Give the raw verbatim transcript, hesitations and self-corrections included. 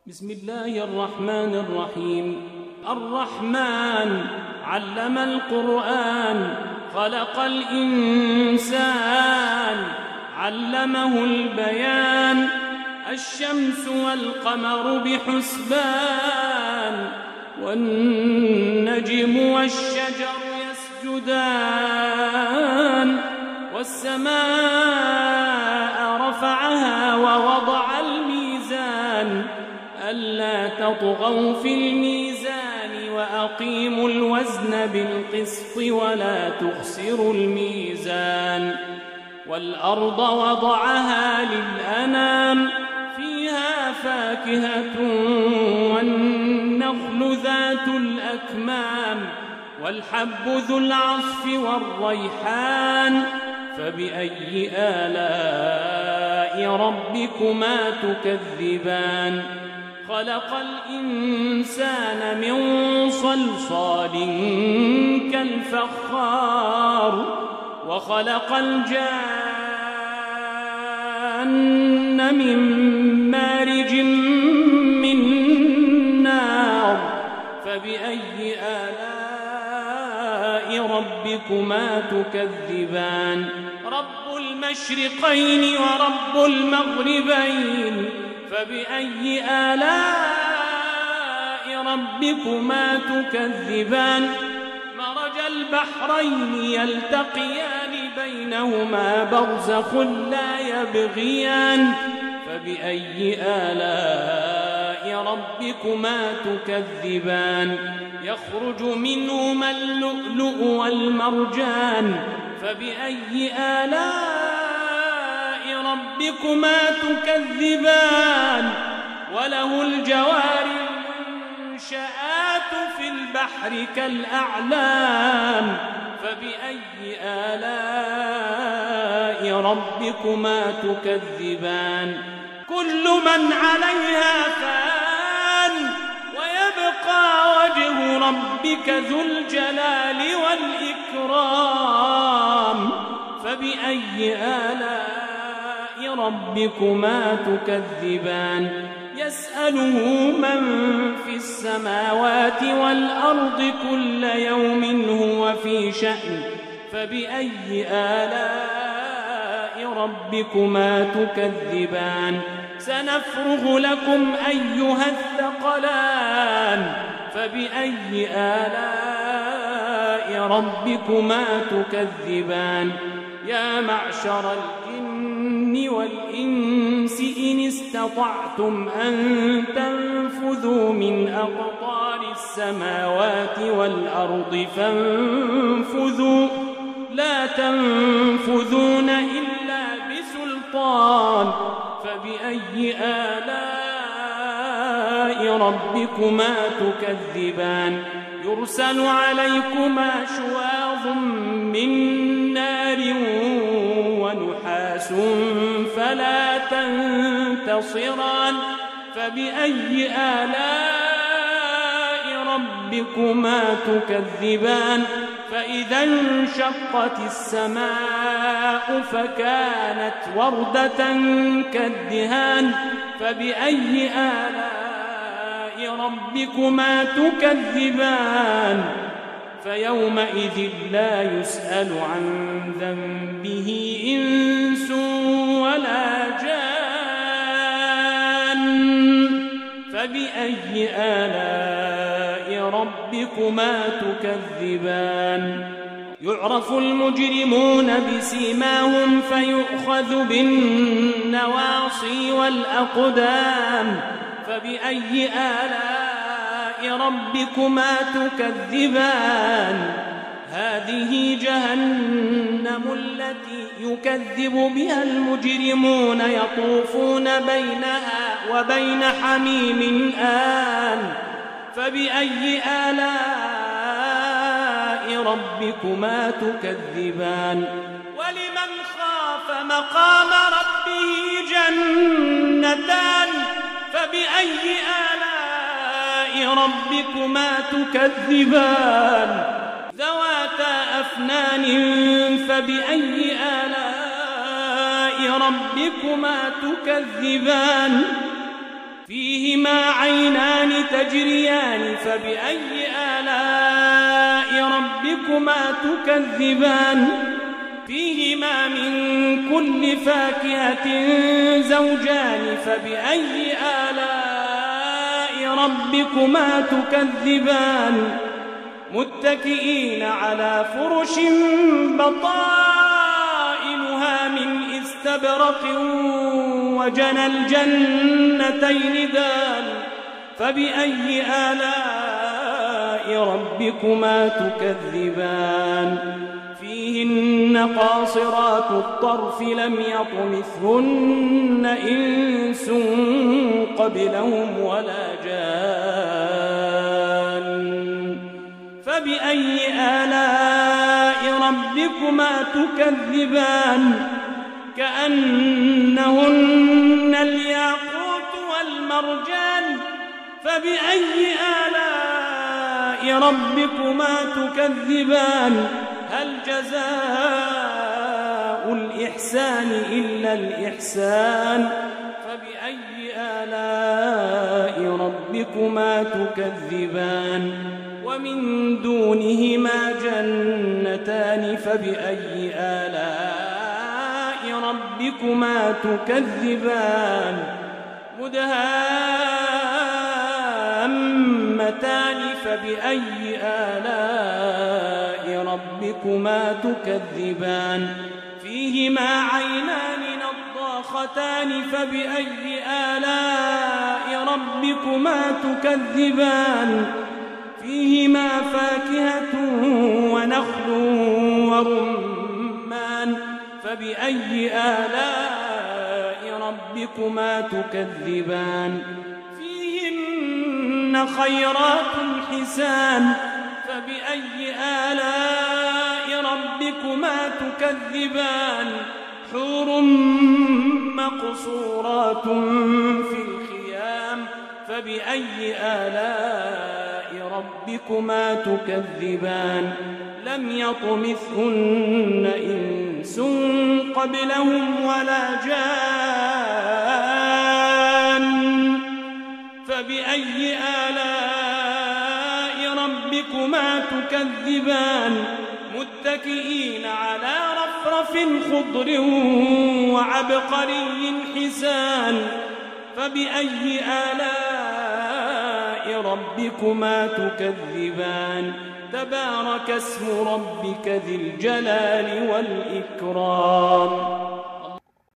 بسم الله الرحمن الرحيم. الرحمن علم القرآن، خلق الإنسان، علمه البيان. الشمس والقمر بحسبان، والنجم والشجر يسجدان. والسماء رفعها ووضع الميزان، ألا تطغوا في الميزان وأقيموا الوزن بالقسط ولا تخسروا الميزان. والأرض وضعها للأنام، فيها فاكهة والنخل ذات الأكمام، والحب ذو العصف والريحان. فبأي آلاء ربكما تكذبان؟ خلق الإنسان من صلصال كالفخار، وخلق الجان من مارج من نار. فبأي آلاء ربكما تكذبان؟ رب المشرقين ورب المغربين، فبأي آلاء ربكما تكذبان؟ مرج البحرين يلتقيان، بينهما برزخ لا يبغيان. فبأي آلاء ربكما تكذبان؟ يخرج منهما اللؤلؤ والمرجان. فبأي آلاء ربكما تكذبان؟ وله الجوار المنشآت في البحر كالأعلام. فبأي آلاء ربكما تكذبان؟ كل من عليها فان، ويبقى وجه ربك ذو الجلال والإكرام. فبأي آلاء ربكما تكذبان؟ يسأله من في السماوات والأرض كل يوم هو في شأن. فبأي آلاء ربكما تكذبان؟ سنفرغ لكم أيها الثقلان. فبأي آلاء ربكما تكذبان؟ يا معشر الجن والإنس إن استطعتم أن تنفذوا من أقطار السماوات والأرض فانفذوا، لا تنفذون إلا بسلطان. فبأي آلاء ربكما تكذبان؟ يرسل عليكما شواظ من نار ونحاس فلا تنتصران. فبأي آلاء ربكما تكذبان؟ فإذا انشقت السماء فكانت وردة كالدهان. فبأي آلاء ربكما تكذبان؟ فيومئذ لا يسأل عن ذنبه إنس ولا جان. فبأي آلاء ربكما تكذبان؟ يعرف المجرمون بسيماهم فيؤخذ بالنواصي والأقدام. فبأي آلاء ربكما تكذبان؟ هذه جهنم التي يكذب بها المجرمون، يطوفون بينها وبين حميم آن. فبأي آلاء ربكما تكذبان؟ ولمن خاف مقام ربه جنتان. فبأي آلاء ربكما تكذبان؟ ذواتا أفنان. فبأي آلاء ربكما تكذبان؟ فيهما عينان تجريان فبأي آلاء ربكما تكذبان فيهما من كل فاكهة زوجان فبأي آلاء ربكما تكذبان متكئين على فرش بطائنها من استبرق وجنى الجنتين دان فبأي آلاء ربكما تكذبان فيهن قاصرات الطرف لم يطمثهن إنس قبلهم ولا جان فبأي آلاء ربكما تكذبان كأنهن الياقوت والمرجان فبأي آلاء ربكما تكذبان هل جزاء الإحسان إلا الإحسان فبأي آلاء ربكما تكذبان ومن دونهما جنتان فبأي آلاء ربكما تكذبان مدهامتان فبأي آلاء ربكما تكذبان فيهما عينان نضاختان فبأي آلاء ربكما تكذبان فيهما فاكهة ونخل ورمان فبأي آلاء ربكما تكذبان فيهن خيرات حسان فبأي آلاء ربكما تكذبان حور مقصورات في الخيام فبأي آلاء ربكما تكذبان لم يطمثهن إنس قبلهم ولا جان فبأي آلاء ربكما تكذبان متكئين على رفرف خضر وعبقري حسان فبأي آلاء ربكما تكذبان تبارك اسم ربك ذي الجلال والإكرام